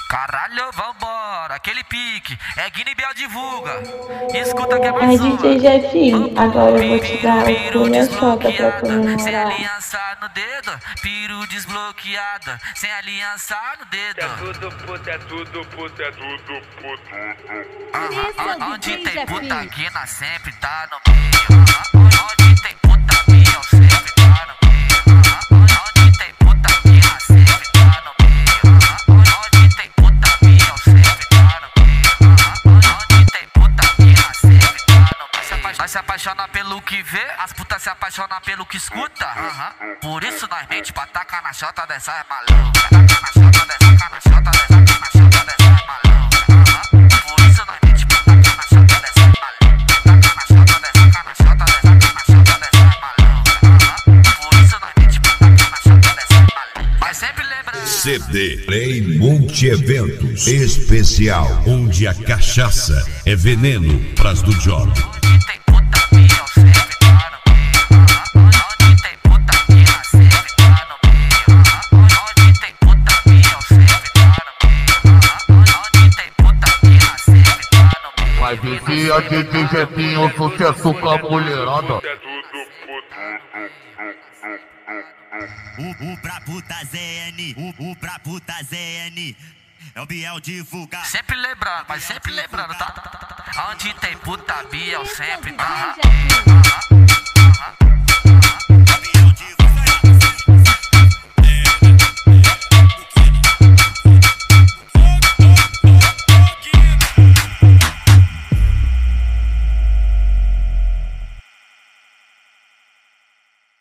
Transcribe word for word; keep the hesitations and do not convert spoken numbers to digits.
Caralho, vambora, aquele pique, é Guiné Biel divulga. Escuta que é Ai, mais D J uma. Jefinho, agora eu vou te dar o Piru pulo Xota pra desbloqueada, sem comemorar. aliança no dedo. Piru desbloqueada, sem aliança no dedo. É tudo puta, é tudo puta, é tudo puta. Aham, onde tem putaquina sempre tá no meio. Aham, onde tem putaquina sempre tá no meio. Aham, onde tem putaquina sempre tá no meio. Aham, onde tem putaquina sempre tá no meio. Aham, onde tem putaquina sempre tá no meio. Nós se apaixona pelo que vê, as putas se apaixonam pelo que escuta. Aham, por isso nós mente pra tacar na chota dessa é maluca. Tacar na chota dessa, tacar na chota dessa, tacar na chota dessa é maluca. Aham, por isso nós mente pra tacar na chota dessa é maluca. Tacar na chota dessa, tacar na chota dessa, tacar na chota dessa é maluca. Aham, por isso nós mente pra tacar na chota dessa é maluca. Mas sempre lembrando. C D Play Multi-Eventos Especial, onde a cachaça é veneno pras do job. Onde tem putaquina sempre tá no meio. Aham, onde tem putaquina sempre tá no meio. Aham, onde tem putaquina sempre tá no meio. Aham, onde tem putaquina sempre tá no meio. Vai viver D J Jefinho, sucesso com a mulherada. É tudo puta. O, o pra puta Z N, o, o pra puta Z N, é o Biel divulgar. Sempre lembrando, mas sempre lembrando, tá? Onde tem puta Biel sempre tá. Jefinho. Aham, aham.